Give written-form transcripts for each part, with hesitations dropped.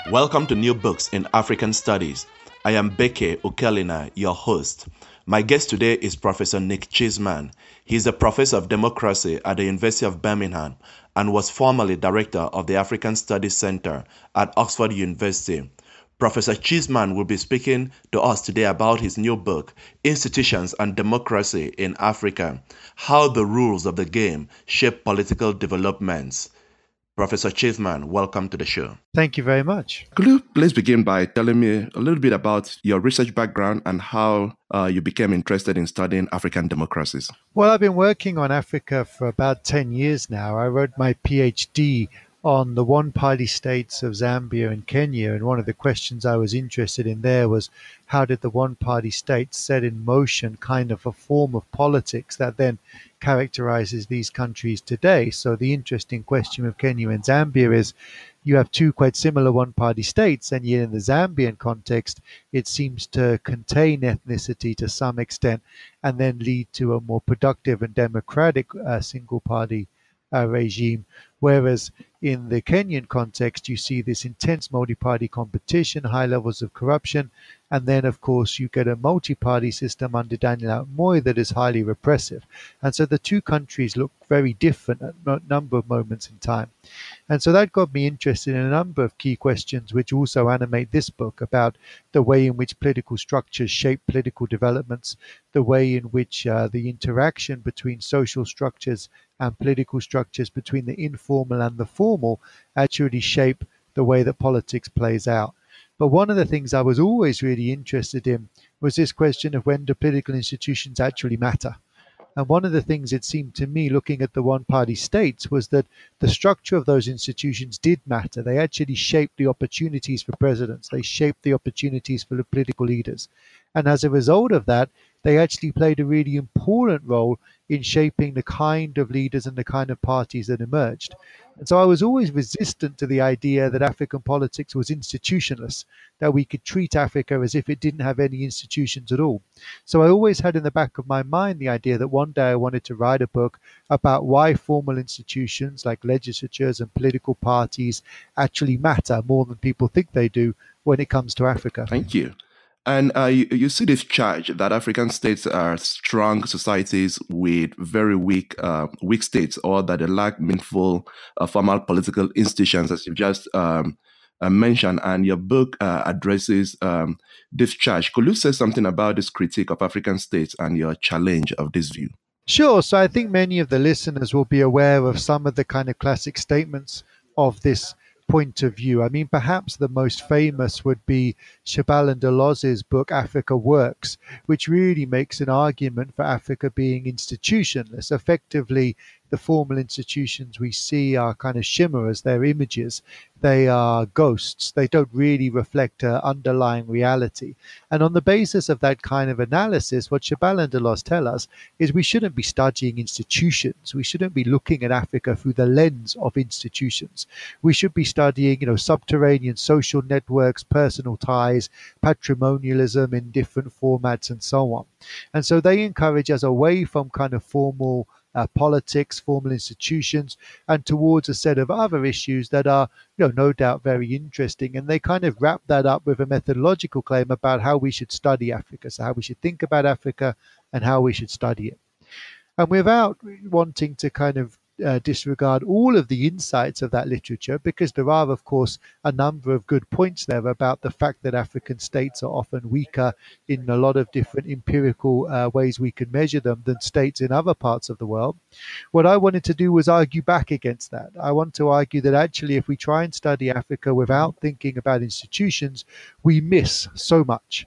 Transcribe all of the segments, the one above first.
Welcome to New Books in African Studies. I am Beke Okelina, your host. My guest today is Professor Nick Cheesman. He is a professor of democracy at the University of Birmingham and was formerly director of the African Studies Center at Oxford University. Professor Cheesman will be speaking to us today about his new book, Institutions and Democracy in Africa: How the Rules of the Game Shape Political Developments. Professor Cheesman, welcome to the show. Thank you very much. Could you please begin by telling me a little bit about your research background and how you became interested in studying African democracies? Well, I've been working on Africa for about 10 years now. I wrote my PhD on the one-party states of Zambia and Kenya, and one of the questions I was interested in there was how did the one-party states set in motion kind of a form of politics that then characterizes these countries today. So the interesting question with Kenya and Zambia is you have two quite similar one-party states, and yet in the Zambian context, it seems to contain ethnicity to some extent and then lead to a more productive and democratic single-party regime. Whereas in the Kenyan context, you see this intense multi-party competition, high levels of corruption, and then, of course, you get a multi-party system under Daniel Moi that is highly repressive. And so the two countries look very different at a number of moments in time. And so that got me interested in a number of key questions which also animate this book about the way in which political structures shape political developments, the way in which the interaction between social structures and political structures, between the informal and the formal, actually shape the way that politics plays out. But one of the things I was always really interested in was this question of when do political institutions actually matter? And one of the things it seemed to me, looking at the one-party states, was that the structure of those institutions did matter. They actually shaped the opportunities for presidents. They shaped the opportunities for the political leaders. And as a result of that, they actually played a really important role in shaping the kind of leaders and the kind of parties that emerged. And so I was always resistant to the idea that African politics was institutionless, that we could treat Africa as if it didn't have any institutions at all. So I always had in the back of my mind the idea that one day I wanted to write a book about why formal institutions like legislatures and political parties actually matter more than people think they do when it comes to Africa. Thank you. And you see this charge that African states are strong societies with very weak states, or that they lack meaningful formal political institutions, as you've just mentioned. And your book addresses this charge. Could you say something about this critique of African states and your challenge of this view? Sure. So I think many of the listeners will be aware of some of the kind of classic statements of this point of view. I mean, perhaps the most famous would be Shebal Ndoloz's book, Africa Works, which really makes an argument for Africa being institutionless. Effectively, the formal institutions we see are kind of chimeras, they're images, they are ghosts, they don't really reflect underlying reality. And on the basis of that kind of analysis, what Shebal Ndoloz tell us is we shouldn't be studying institutions, we shouldn't be looking at Africa through the lens of institutions. We should be studying, subterranean social networks, personal ties, patrimonialism in different formats, and so on. And so they encourage us away from kind of formal politics, formal institutions, and towards a set of other issues that are, no doubt very interesting. And they kind of wrap that up with a methodological claim about how we should study Africa, so how we should think about Africa and how we should study it. And without wanting to kind of disregard all of the insights of that literature, because there are, of course, a number of good points there about the fact that African states are often weaker in a lot of different empirical ways we can measure them than states in other parts of the world. What I wanted to do was argue back against that. I want to argue that actually, if we try and study Africa without thinking about institutions, we miss so much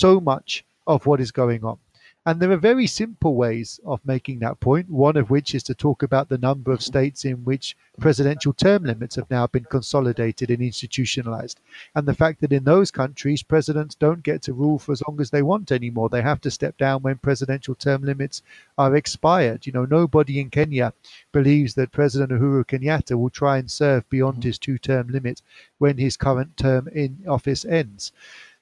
of what is going on. And there are very simple ways of making that point, one of which is to talk about the number of states in which presidential term limits have now been consolidated and institutionalized. And the fact that in those countries, presidents don't get to rule for as long as they want anymore. They have to step down when presidential term limits are expired. Nobody in Kenya believes that President Uhuru Kenyatta will try and serve beyond his 2-term limit when his current term in office ends.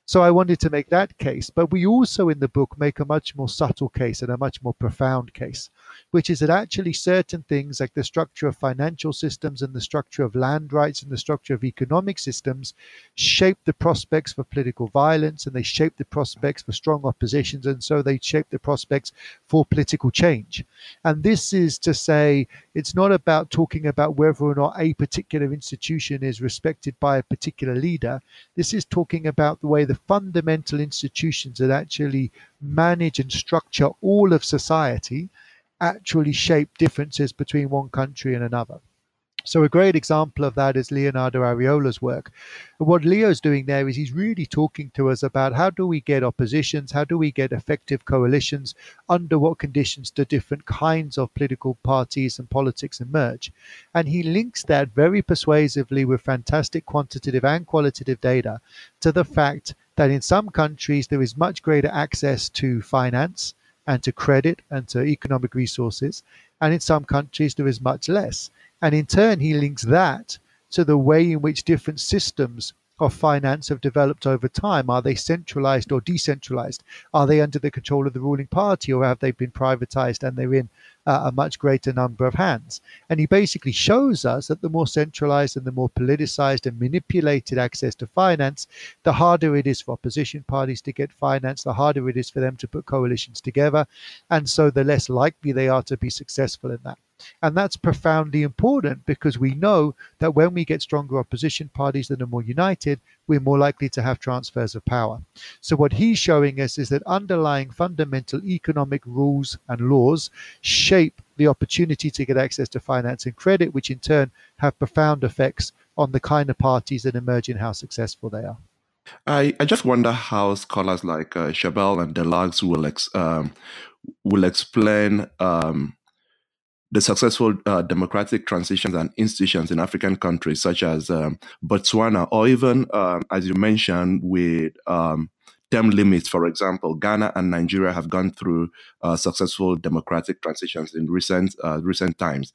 So I wanted to make that case. But we also in the book make a much more subtle case and a much more profound case, which is that actually certain things like the structure of financial systems and the structure of land rights and the structure of economic systems shape the prospects for political violence, and they shape the prospects for strong oppositions, and so they shape the prospects for political change. And this is to say, it's not about talking about whether or not a particular institution is respected by a particular leader. This is talking about the way the fundamental institutions that actually manage and structure all of society actually shape differences between one country and another. So a great example of that is Leonardo Ariola's work. What Leo's doing there is he's really talking to us about how do we get oppositions, how do we get effective coalitions, under what conditions do different kinds of political parties and politics emerge. And he links that very persuasively with fantastic quantitative and qualitative data to the fact that in some countries there is much greater access to finance and to credit and to economic resources, and in some countries there is much less. And in turn, he links that to the way in which different systems of finance have developed over time. Are they centralized or decentralized? Are they under the control of the ruling party, or have they been privatized and they're in a much greater number of hands? And he basically shows us that the more centralized and the more politicized and manipulated access to finance, the harder it is for opposition parties to get finance, the harder it is for them to put coalitions together. And so the less likely they are to be successful in that. And that's profoundly important because we know that when we get stronger opposition parties that are more united, we're more likely to have transfers of power. So what he's showing us is that underlying fundamental economic rules and laws shape the opportunity to get access to finance and credit, which in turn have profound effects on the kind of parties that emerge and how successful they are. I just wonder how scholars like Chabel and Delage will explain the successful democratic transitions and institutions in African countries such as Botswana, or even, as you mentioned, with term limits. For example, Ghana and Nigeria have gone through successful democratic transitions in recent times.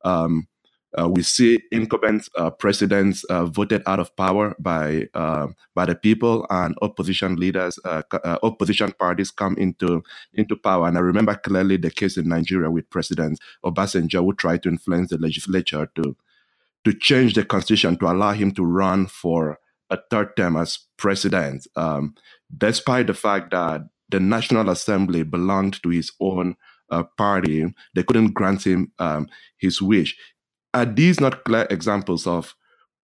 We see incumbent presidents voted out of power by the people, and opposition leaders, opposition parties come into power. And I remember clearly the case in Nigeria with President Obasanjo, who tried to influence the legislature to change the constitution to allow him to run for a third term as president, despite the fact that the National Assembly belonged to his own party. They couldn't grant him his wish. Are these not clear examples of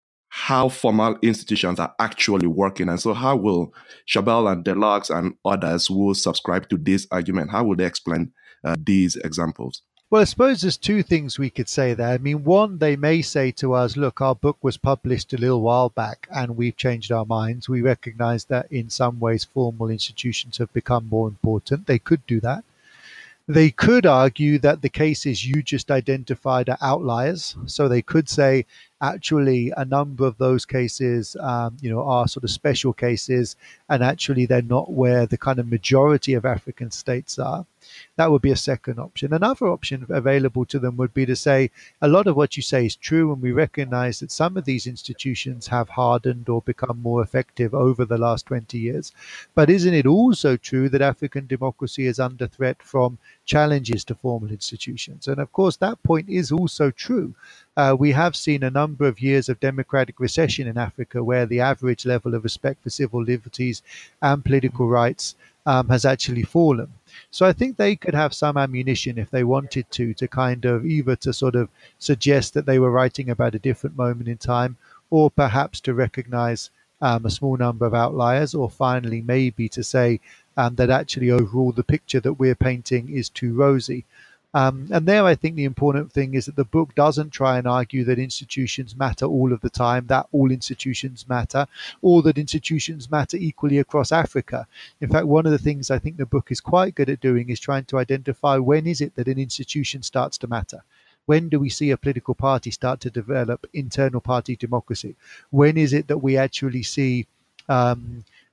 how formal institutions are actually working? And so how will Chabel and Delage and others who subscribe to this argument, how will they explain these examples? Well, I suppose there's two things we could say there. I mean, one, they may say to us, look, our book was published a little while back and we've changed our minds. We recognize that in some ways formal institutions have become more important. They could do that. They could argue that the cases you just identified are outliers. So they could say, actually, a number of those cases, are sort of special cases, and actually they're not where the kind of majority of African states are. That would be a second option. Another option available to them would be to say, a lot of what you say is true, and we recognize that some of these institutions have hardened or become more effective over the last 20 years. But isn't it also true that African democracy is under threat from challenges to formal institutions? And of course, that point is also true. We have seen a number of years of democratic recession in Africa where the average level of respect for civil liberties and political rights has actually fallen. So I think they could have some ammunition if they wanted to kind of either to sort of suggest that they were writing about a different moment in time, or perhaps to recognize a small number of outliers, or finally maybe to say that actually overall the picture that we're painting is too rosy. And there I think the important thing is that the book doesn't try and argue that institutions matter all of the time, that all institutions matter, or that institutions matter equally across Africa. In fact, one of the things I think the book is quite good at doing is trying to identify when is it that an institution starts to matter. When do we see a political party start to develop internal party democracy? When is it that we actually see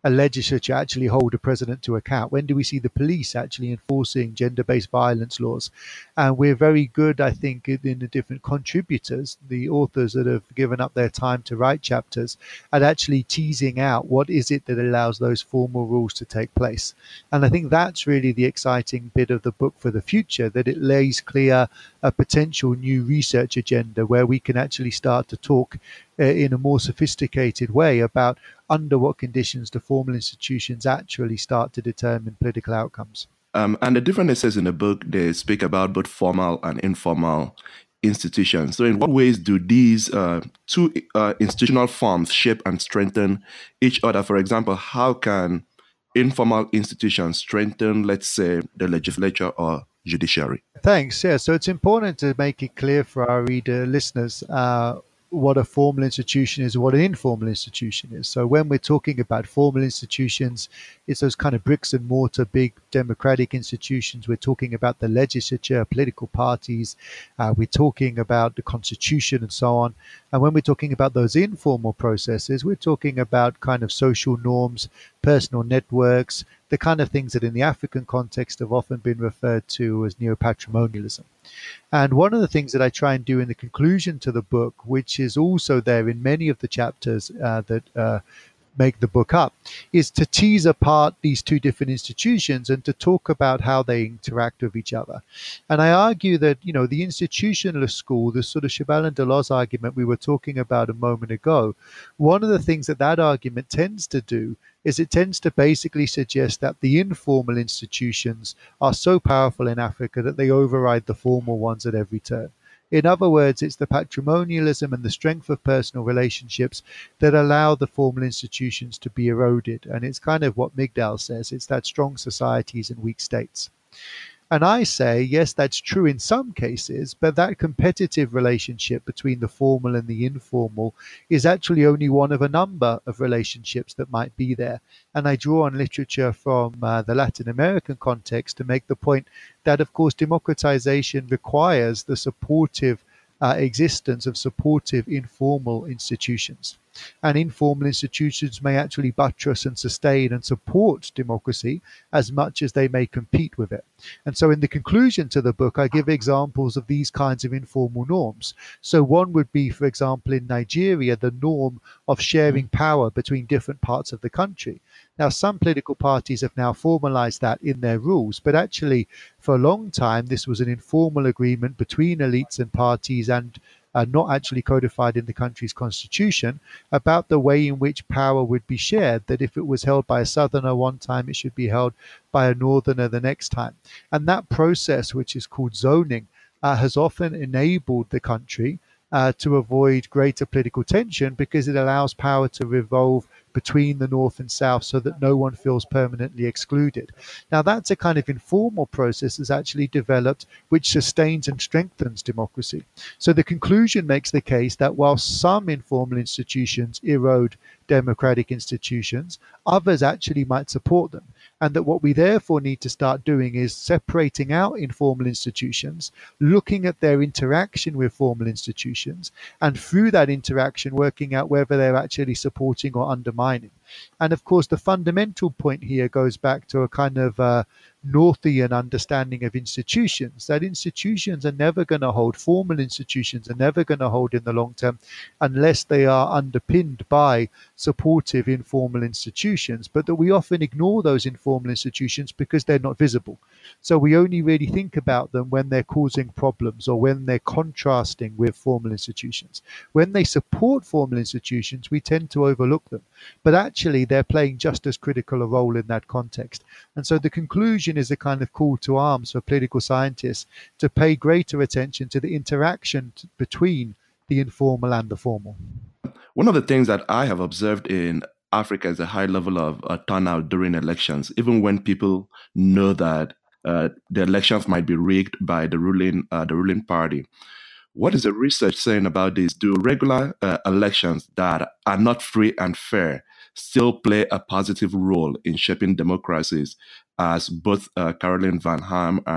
a legislature actually hold a president to account? When do we see the police actually enforcing gender-based violence laws? And we're very good, I think, in the different contributors, the authors that have given up their time to write chapters, at actually teasing out what is it that allows those formal rules to take place. And I think that's really the exciting bit of the book for the future, that it lays clear a potential new research agenda where we can actually start to talk in a more sophisticated way about under what conditions do formal institutions actually start to determine political outcomes. And the different essays in the book, they speak about both formal and informal institutions. So in what ways do these two institutional forms shape and strengthen each other? For example, how can informal institutions strengthen, let's say, the legislature or judiciary? Thanks. Yeah, so it's important to make it clear for our listeners, what a formal institution is and what an informal institution is. So when we're talking about formal institutions, it's those kind of bricks and mortar, big democratic institutions. We're talking about the legislature, political parties. We're talking about the constitution and so on. And when we're talking about those informal processes, we're talking about kind of social norms, personal networks, the kind of things that in the African context have often been referred to as neo-patrimonialism. And one of the things that I try and do in the conclusion to the book, which is also there in many of the chapters that make the book up, is to tease apart these two different institutions and to talk about how they interact with each other. And I argue that, the institutionalist school, the sort of Chaval and Delors argument we were talking about a moment ago, one of the things that argument tends to do is it tends to basically suggest that the informal institutions are so powerful in Africa that they override the formal ones at every turn. In other words, it's the patrimonialism and the strength of personal relationships that allow the formal institutions to be eroded. And it's kind of what Migdal says, it's that strong societies and weak states. And I say, yes, that's true in some cases, but that competitive relationship between the formal and the informal is actually only one of a number of relationships that might be there. And I draw on literature from the Latin American context to make the point that, of course, democratization requires the supportive existence of supportive informal institutions. And informal institutions may actually buttress and sustain and support democracy as much as they may compete with it. And so in the conclusion to the book, I give examples of these kinds of informal norms. So one would be, for example, in Nigeria, the norm of sharing power between different parts of the country. Now, some political parties have now formalized that in their rules, but actually, for a long time, this was an informal agreement between elites and parties and not actually codified in the country's constitution, about the way in which power would be shared, that if it was held by a southerner one time, it should be held by a northerner the next time. And that process, which is called zoning, has often enabled the country to avoid greater political tension because it allows power to revolve between the North and South so that no one feels permanently excluded. Now, that's a kind of informal process that's actually developed which sustains and strengthens democracy. So the conclusion makes the case that while some informal institutions erode democratic institutions, others actually might support them. And that what we therefore need to start doing is separating out informal institutions, looking at their interaction with formal institutions, and through that interaction working out whether they're actually supporting or undermining. And of course, the fundamental point here goes back to a kind of Northian understanding of institutions, that institutions are never going to hold, formal institutions are never going to hold in the long term unless they are underpinned by supportive informal institutions, but that we often ignore those informal institutions because they're not visible. So we only really think about them when they're causing problems or when they're contrasting with formal institutions. When they support formal institutions, we tend to overlook them. But actually, they're playing just as critical a role in that context. And so the conclusion is a kind of call to arms for political scientists to pay greater attention to the interaction between the informal and the formal. One of the things that I have observed in Africa is a high level of turnout during elections, even when people know that the elections might be rigged by the ruling party. What is the research saying about this? Do regular elections that are not free and fair still play a positive role in shaping democracies, as both Caroline Van Ham and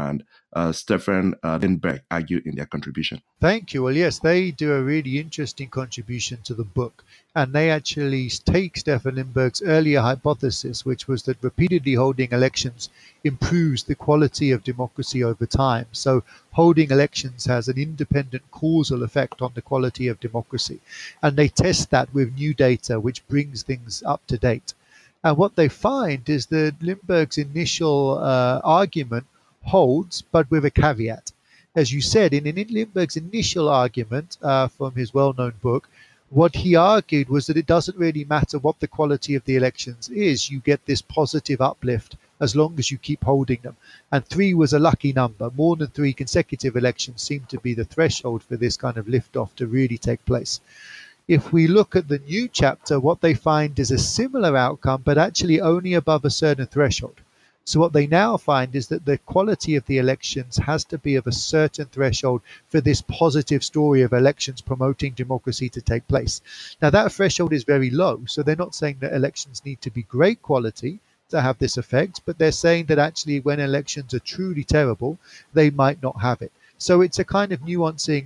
Stefan Lindbergh argue in their contribution? Thank you. Well, yes, they do a really interesting contribution to the book. And they actually take Stefan Lindbergh's earlier hypothesis, which was that repeatedly holding elections improves the quality of democracy over time. So holding elections has an independent causal effect on the quality of democracy. And they test that with new data, which brings things up to date. And what they find is that Lindbergh's initial argument holds, but with a caveat. As you said, in Lindbergh's initial argument from his well-known book, what he argued was that it doesn't really matter what the quality of the elections is. You get this positive uplift as long as you keep holding them. And 3 was a lucky number. More than 3 consecutive elections seemed to be the threshold for this kind of liftoff to really take place. If we look at the new chapter, what they find is a similar outcome, but actually only above a certain threshold. So what they now find is that the quality of the elections has to be of a certain threshold for this positive story of elections promoting democracy to take place. Now that threshold is very low. So they're not saying that elections need to be great quality to have this effect, but they're saying that actually when elections are truly terrible, they might not have it. So it's a kind of nuancing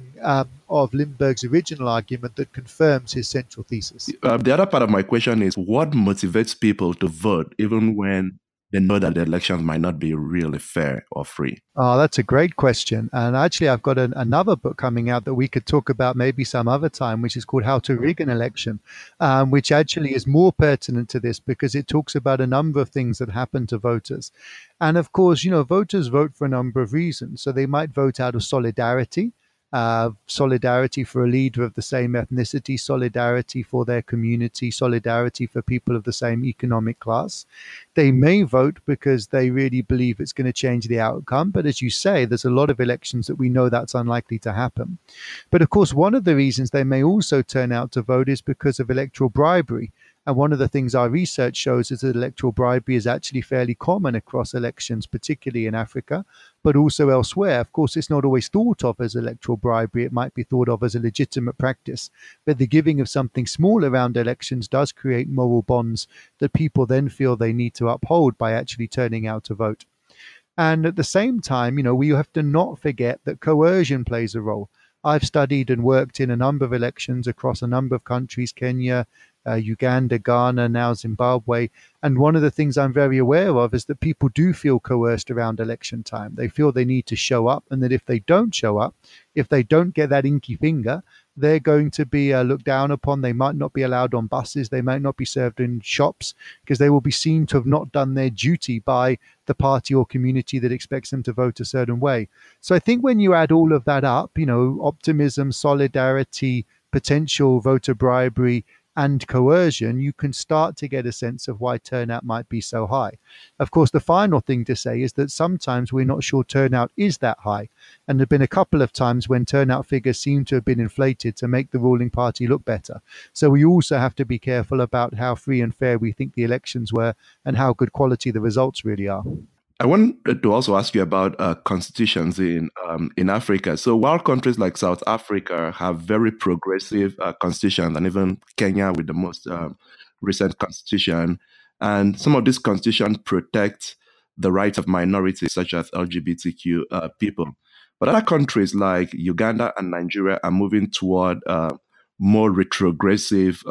of Lindbergh's original argument that confirms his central thesis. The other part of my question is what motivates people to vote even when they know that the elections might not be really fair or free? Oh, that's a great question. And actually, I've got another book coming out that we could talk about maybe some other time, which is called How to Rig an Election, which actually is more pertinent to this because it talks about a number of things that happen to voters. And of course, voters vote for a number of reasons. So they might vote out of solidarity. Solidarity for a leader of the same ethnicity, solidarity for their community, solidarity for people of the same economic class. They may vote because they really believe it's going to change the outcome. But as you say, there's a lot of elections that we know that's unlikely to happen. But of course, one of the reasons they may also turn out to vote is because of electoral bribery. And one of the things our research shows is that electoral bribery is actually fairly common across elections, particularly in Africa, but also elsewhere. Of course, it's not always thought of as electoral bribery. It might be thought of as a legitimate practice. But the giving of something small around elections does create moral bonds that people then feel they need to uphold by actually turning out to vote. And at the same time, we have to not forget that coercion plays a role. I've studied and worked in a number of elections across a number of countries, Kenya, Uganda, Ghana, now Zimbabwe. And one of the things I'm very aware of is that people do feel coerced around election time. They feel they need to show up, and that if they don't show up, if they don't get that inky finger, they're going to be looked down upon. They might not be allowed on buses. They might not be served in shops because they will be seen to have not done their duty by the party or community that expects them to vote a certain way. So I think when you add all of that up, optimism, solidarity, potential voter bribery, and coercion, you can start to get a sense of why turnout might be so high. Of course, the final thing to say is that sometimes we're not sure turnout is that high. And there have been a couple of times when turnout figures seem to have been inflated to make the ruling party look better. So we also have to be careful about how free and fair we think the elections were and how good quality the results really are. I wanted to also ask you about constitutions in Africa. So while countries like South Africa have very progressive constitutions, and even Kenya with the most recent constitution, and some of these constitutions protect the rights of minorities such as LGBTQ people. But other countries like Uganda and Nigeria are moving toward more retrogressive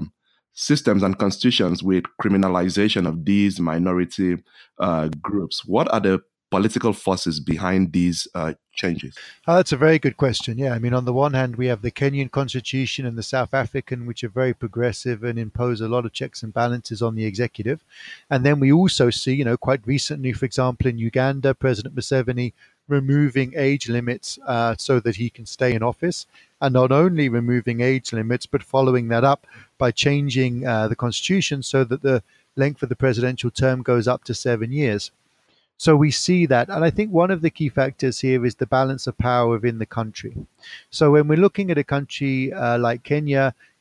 systems and constitutions with criminalization of these minority groups. What are the political forces behind these changes? That's a very good question. Yeah, I mean, on the one hand, we have the Kenyan constitution and the South African, which are very progressive and impose a lot of checks and balances on the executive. And then we also see, quite recently, for example, in Uganda, President Museveni removing age limits so that he can stay in office, and not only removing age limits, but following that up by changing the constitution so that the length of the presidential term goes up to 7 years. So we see that. And I think one of the key factors here is the balance of power within the country. So when we're looking at a country like Kenya,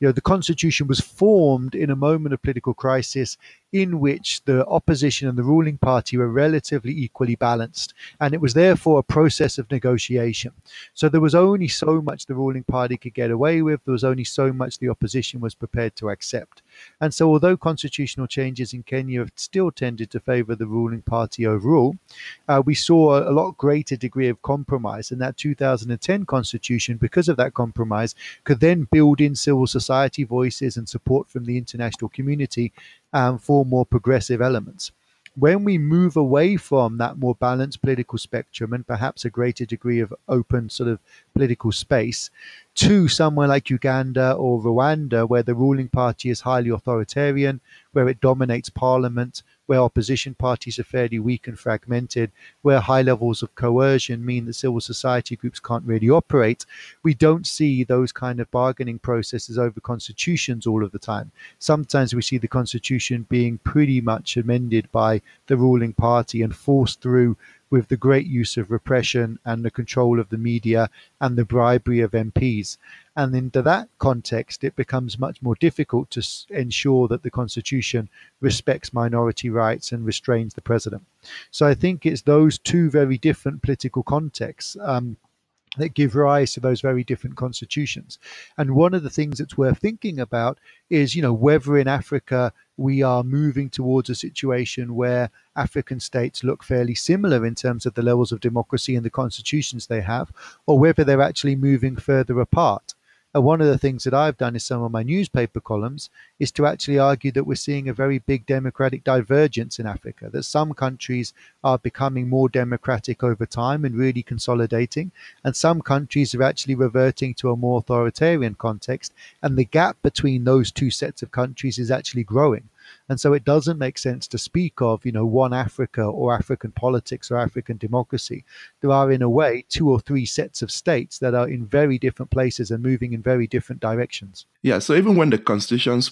The constitution was formed in a moment of political crisis in which the opposition and the ruling party were relatively equally balanced, and it was therefore a process of negotiation. So there was only so much the ruling party could get away with, there was only so much the opposition was prepared to accept. And so although constitutional changes in Kenya have still tended to favour the ruling party overall, we saw a lot greater degree of compromise, and that 2010 constitution, because of that compromise, could then build in civil society voices and support from the international community for more progressive elements. When we move away from that more balanced political spectrum and perhaps a greater degree of open sort of political space to somewhere like Uganda or Rwanda, where the ruling party is highly authoritarian, where it dominates parliament, where opposition parties are fairly weak and fragmented, where high levels of coercion mean that civil society groups can't really operate, we don't see those kind of bargaining processes over constitutions all of the time. Sometimes we see the constitution being pretty much amended by the ruling party and forced through with the great use of repression and the control of the media and the bribery of MPs. And into that context, it becomes much more difficult to ensure that the Constitution respects minority rights and restrains the president. So I think it's those two very different political contexts that give rise to those very different constitutions. And one of the things that's worth thinking about is, whether in Africa we are moving towards a situation where African states look fairly similar in terms of the levels of democracy and the constitutions they have, or whether they're actually moving further apart. And one of the things that I've done in some of my newspaper columns is to actually argue that we're seeing a very big democratic divergence in Africa, that some countries are becoming more democratic over time and really consolidating, and some countries are actually reverting to a more authoritarian context, and the gap between those two sets of countries is actually growing. And so it doesn't make sense to speak of, one Africa or African politics or African democracy. There are, in a way, two or three sets of states that are in very different places and moving in very different directions. Yeah, so even when the constitutions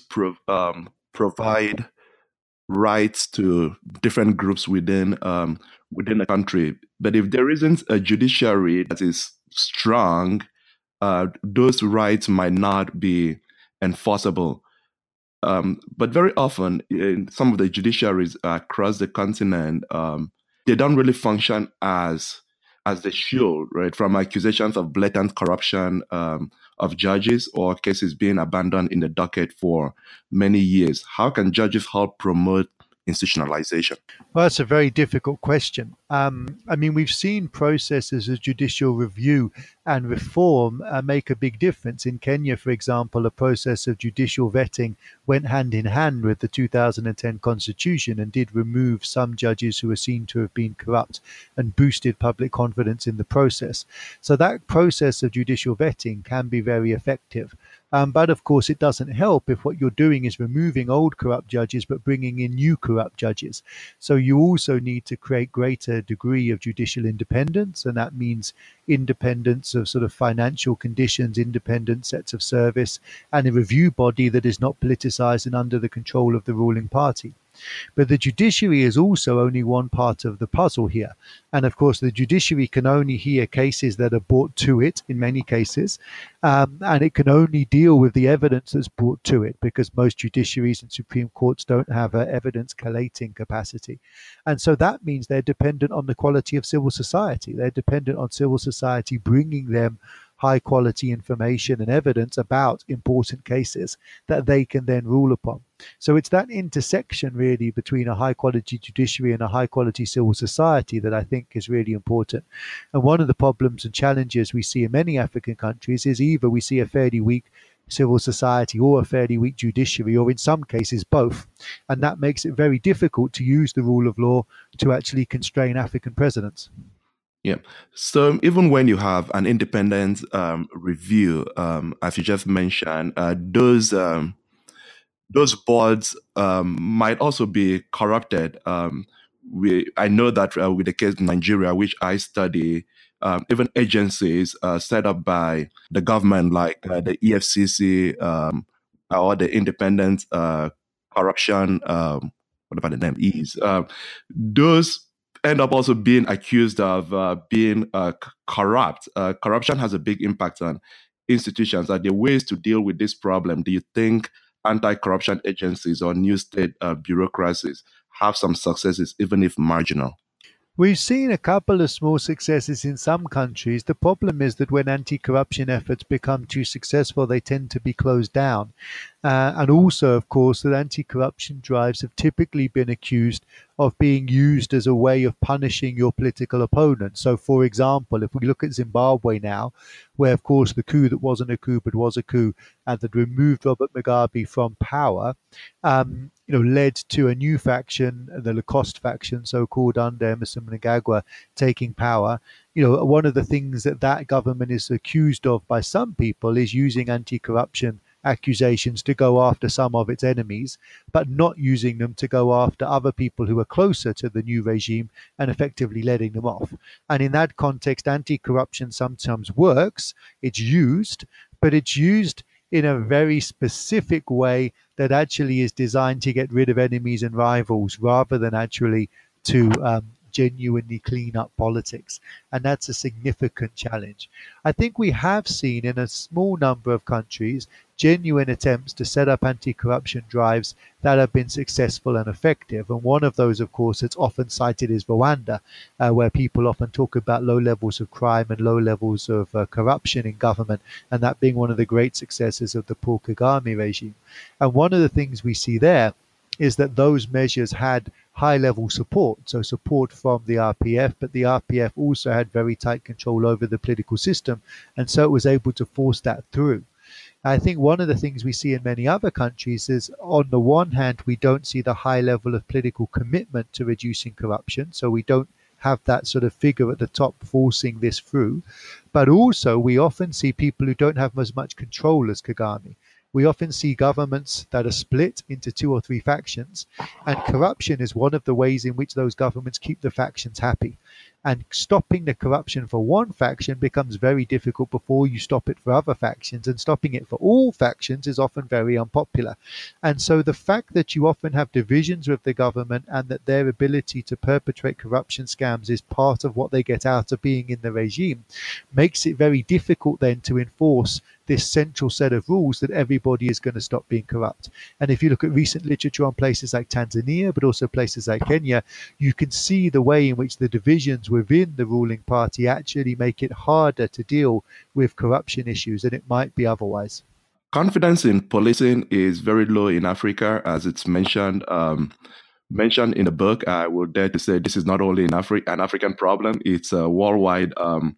provide rights to different groups within a country, but if there isn't a judiciary that is strong, those rights might not be enforceable. But very often, in some of the judiciaries across the continent, they don't really function as they should, right? From accusations of blatant corruption of judges or cases being abandoned in the docket for many years. How can judges help promote institutionalization? Well, that's a very difficult question. We've seen processes of judicial review and reform make a big difference. In Kenya, for example, a process of judicial vetting went hand in hand with the 2010 constitution and did remove some judges who were seen to have been corrupt and boosted public confidence in the process. So that process of judicial vetting can be very effective. But of course, it doesn't help if what you're doing is removing old corrupt judges but bringing in new corrupt judges. So you also need to create greater degree of judicial independence, and that means independence of sort of financial conditions, independent sets of service, and a review body that is not politicized and under the control of the ruling party. But the judiciary is also only one part of the puzzle here. And of course, the judiciary can only hear cases that are brought to it in many cases. And it can only deal with the evidence that's brought to it, because most judiciaries and Supreme Courts don't have an evidence collating capacity. And so that means they're dependent on the quality of civil society. They're dependent on civil society bringing them high quality information and evidence about important cases that they can then rule upon. So it's that intersection really between a high quality judiciary and a high quality civil society that I think is really important. And one of the problems and challenges we see in many African countries is either we see a fairly weak civil society or a fairly weak judiciary, or in some cases both. And that makes it very difficult to use the rule of law to actually constrain African presidents. Yeah. So even when you have an independent review, as you just mentioned, those boards might also be corrupted. I know that with the case in Nigeria, which I study, even agencies set up by the government, like the EFCC or the Independent Corruption, whatever the name is, those end up also being accused of being corrupt. Corruption has a big impact on institutions? Are there ways to deal with this problem? Do you think anti-corruption agencies or new state bureaucracies have some successes, even if marginal? We've seen a couple of small successes in some countries. The problem is that when anti corruption efforts become too successful, they tend to be closed down. And also, of course, that anti corruption drives have typically been accused of being used as a way of punishing your political opponent. So, for example, if we look at Zimbabwe now, where, of course, the coup that wasn't a coup but was a coup and that removed Robert Mugabe from power, led to a new faction, the Lacoste faction, so-called, under Emerson Mnangagwa taking power. One of the things that that government is accused of by some people is using anti-corruption accusations to go after some of its enemies, but not using them to go after other people who are closer to the new regime and effectively letting them off. And in that context, anti-corruption sometimes works, it's used, but it's used in a very specific way that actually is designed to get rid of enemies and rivals rather than actually to genuinely clean up politics. And that's a significant challenge. I think we have seen in a small number of countries genuine attempts to set up anti-corruption drives that have been successful and effective. And one of those, of course, that's often cited is Rwanda, where people often talk about low levels of crime and low levels of corruption in government, and that being one of the great successes of the Paul Kagame regime. And one of the things we see there is that those measures had high level support, so support from the RPF, but the RPF also had very tight control over the political system, and so it was able to force that through. I think one of the things we see in many other countries is, on the one hand, we don't see the high level of political commitment to reducing corruption, so we don't have that sort of figure at the top forcing this through. But also, we often see people who don't have as much control as Kagame. We often see governments that are split into two or three factions, and corruption is one of the ways in which those governments keep the factions happy. And stopping the corruption for one faction becomes very difficult before you stop it for other factions, and stopping it for all factions is often very unpopular. And so the fact that you often have divisions with the government and that their ability to perpetrate corruption scams is part of what they get out of being in the regime makes it very difficult then to enforce this central set of rules that everybody is going to stop being corrupt. And if you look at recent literature on places like Tanzania, but also places like Kenya, you can see the way in which the divisions within the ruling party actually make it harder to deal with corruption issues than it might be otherwise. Confidence in policing is very low in Africa, as it's mentioned. Mentioned in the book. I would dare to say this is not only an African problem; it's a worldwide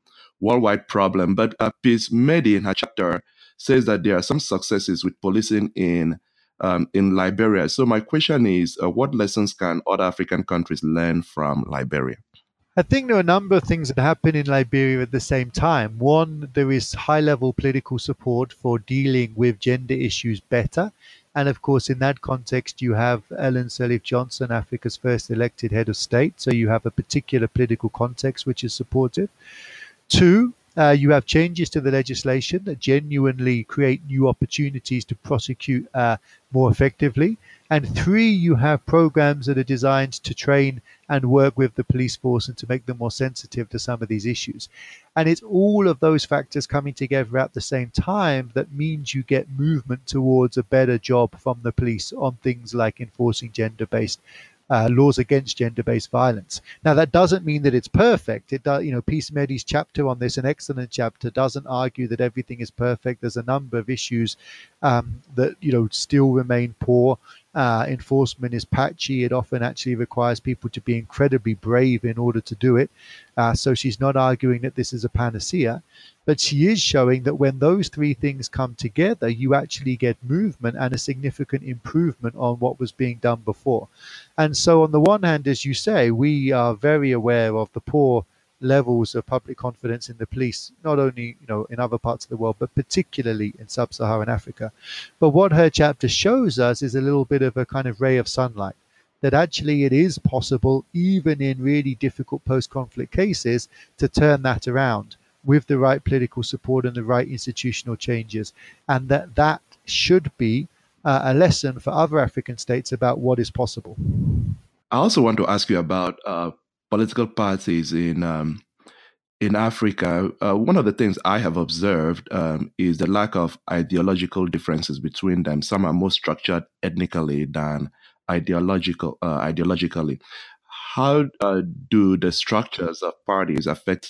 problem. But Peace Medi, in her chapter, says that there are some successes with policing in Liberia. So my question is, what lessons can other African countries learn from Liberia? I think there are a number of things that happen in Liberia at the same time. One, there is high level political support for dealing with gender issues better. And of course, in that context, you have Ellen Sirleaf Johnson, Africa's first elected head of state. So you have a particular political context which is supportive. Two, you have changes to the legislation that genuinely create new opportunities to prosecute more effectively. And three, you have programs that are designed to train and work with the police force and to make them more sensitive to some of these issues. And it's all of those factors coming together at the same time that means you get movement towards a better job from the police on things like enforcing gender-based laws against gender-based violence. Now, that doesn't mean that it's perfect. It does, Peace Medi's chapter on this, an excellent chapter, doesn't argue that everything is perfect. There's a number of issues that still remain poor. Enforcement is patchy. It often actually requires people to be incredibly brave in order to do it. So she's not arguing that this is a panacea, but she is showing that when those three things come together, you actually get movement and a significant improvement on what was being done before. And so on the one hand, as you say, we are very aware of the poor levels of public confidence in the police, not only in other parts of the world, but particularly in sub-Saharan Africa. But what her chapter shows us is a little bit of a kind of ray of sunlight, that actually it is possible, even in really difficult post-conflict cases, to turn that around with the right political support and the right institutional changes, and that should be a lesson for other African states about what is possible. I also want to ask you about political parties in Africa, one of the things I have observed is the lack of ideological differences between them. Some are more structured ethnically than ideologically. How do the structures of parties affect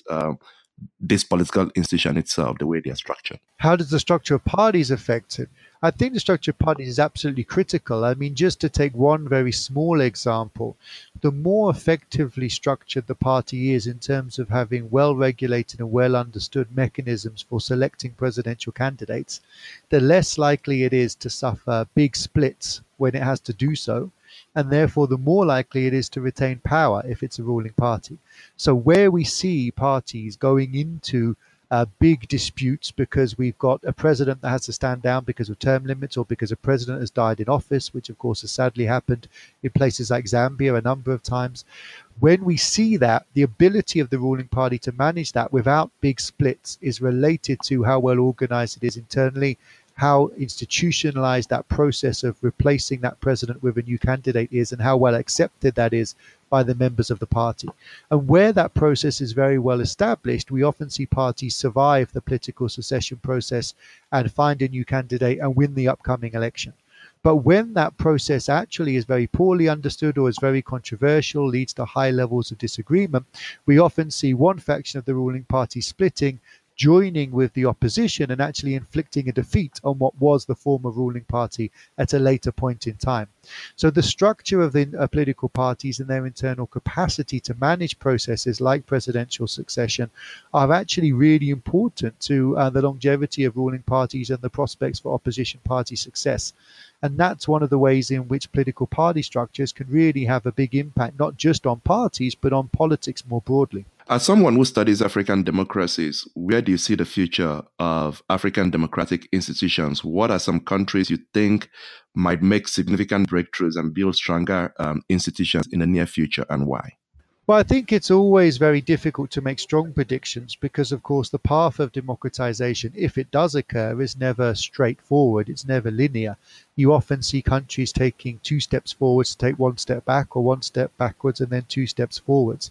this political institution itself, the way they are structured? How does the structure of parties affect it? I think the structure of parties is absolutely critical. I mean, just to take one very small example, the more effectively structured the party is in terms of having well regulated and well understood mechanisms for selecting presidential candidates, the less likely it is to suffer big splits when it has to do so. And therefore, the more likely it is to retain power if it's a ruling party. So, where we see parties going into big disputes because we've got a president that has to stand down because of term limits or because a president has died in office, which of course has sadly happened in places like Zambia a number of times. When we see that, the ability of the ruling party to manage that without big splits is related to how well organized it is internally, how institutionalized that process of replacing that president with a new candidate is, and how well accepted that is by the members of the party. And where that process is very well established, we often see parties survive the political succession process and find a new candidate and win the upcoming election. But when that process actually is very poorly understood or is very controversial, leads to high levels of disagreement, we often see one faction of the ruling party splitting, joining with the opposition and actually inflicting a defeat on what was the former ruling party at a later point in time. So the structure of the political parties and their internal capacity to manage processes like presidential succession are actually really important to the longevity of ruling parties and the prospects for opposition party success. And that's one of the ways in which political party structures can really have a big impact, not just on parties, but on politics more broadly. As someone who studies African democracies, where do you see the future of African democratic institutions? What are some countries you think might make significant breakthroughs and build stronger institutions in the near future, and why? Well, I think it's always very difficult to make strong predictions because, of course, the path of democratization, if it does occur, is never straightforward. It's never linear. You often see countries taking 2 steps forwards to take 1 step back, or 1 step backwards and then 2 steps forwards.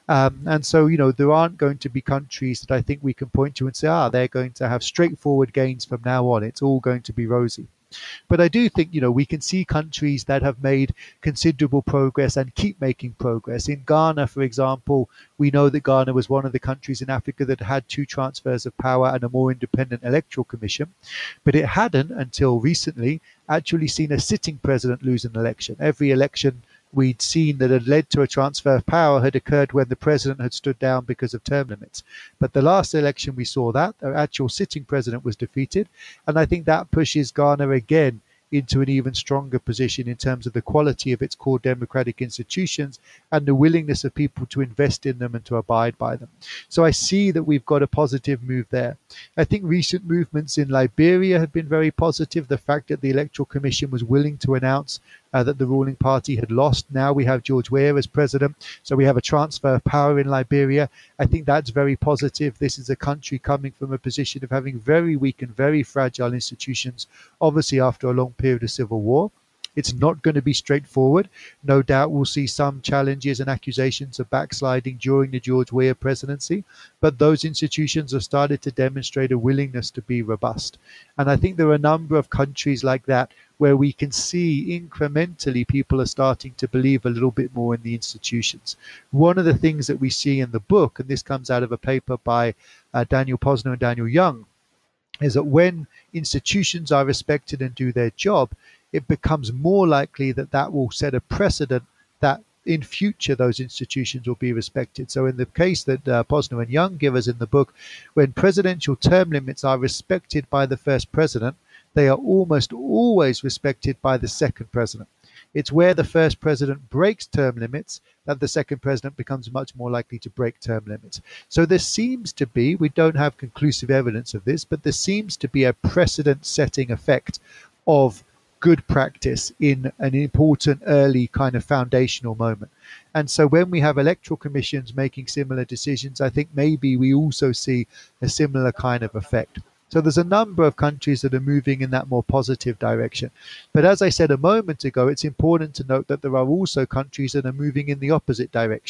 And so, there aren't going to be countries that I think we can point to and say, they're going to have straightforward gains from now on. It's all going to be rosy. But I do think, we can see countries that have made considerable progress and keep making progress. In Ghana, for example, we know that Ghana was one of the countries in Africa that had 2 transfers of power and a more independent electoral commission. But it hadn't, until recently, actually seen a sitting president lose an election. Every election we'd seen that had led to a transfer of power had occurred when the president had stood down because of term limits. But the last election we saw that the actual sitting president was defeated. And I think that pushes Ghana again into an even stronger position in terms of the quality of its core democratic institutions and the willingness of people to invest in them and to abide by them. So I see that we've got a positive move there. I think recent movements in Liberia have been very positive. The fact that the Electoral Commission was willing to announce that the ruling party had lost. Now we have George Weah as president. So we have a transfer of power in Liberia. I think that's very positive. This is a country coming from a position of having very weak and very fragile institutions, obviously after a long period of civil war. It's not going to be straightforward. No doubt we'll see some challenges and accusations of backsliding during the George Weah presidency, but those institutions have started to demonstrate a willingness to be robust. And I think there are a number of countries like that where we can see incrementally people are starting to believe a little bit more in the institutions. One of the things that we see in the book, and this comes out of a paper by Daniel Posner and Daniel Young, is that when institutions are respected and do their job, it becomes more likely that that will set a precedent that in future those institutions will be respected. So in the case that Posner and Young give us in the book, when presidential term limits are respected by the first president, they are almost always respected by the second president. It's where the first president breaks term limits that the second president becomes much more likely to break term limits. So there seems to be, we don't have conclusive evidence of this, but there seems to be a precedent-setting effect of good practice in an important early kind of foundational moment. And so when we have electoral commissions making similar decisions, I think maybe we also see a similar kind of effect. So there's a number of countries that are moving in that more positive direction. But as I said a moment ago, it's important to note that there are also countries that are moving in the opposite direction.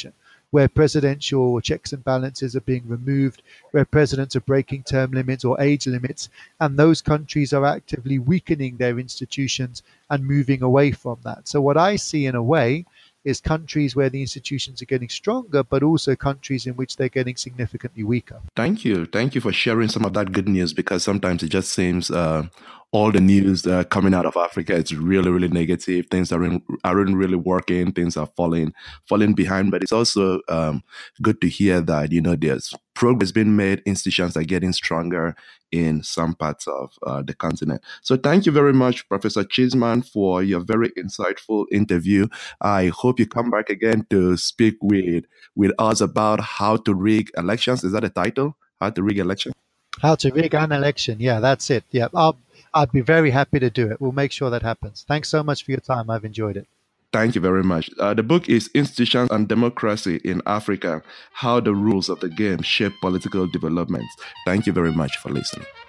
where presidential checks and balances are being removed, where presidents are breaking term limits or age limits, and those countries are actively weakening their institutions and moving away from that. So what I see in a way is countries where the institutions are getting stronger, but also countries in which they're getting significantly weaker. Thank you. Thank you for sharing some of that good news, because sometimes it just seems all the news coming out of Africa is really, really negative. Things aren't really working. Things are falling behind. But it's also good to hear that, there's progress being made. Institutions are getting stronger in some parts of the continent. So thank you very much, Professor Cheeseman, for your very insightful interview. I hope you come back again to speak with us about how to rig elections. Is that a title? How to rig elections? How to rig an election. Yeah, that's it. Yeah, I'd be very happy to do it. We'll make sure that happens. Thanks so much for your time. I've enjoyed it. Thank you very much. The book is Institutions and Democracy in Africa, How the Rules of the Game Shape Political Developments. Thank you very much for listening.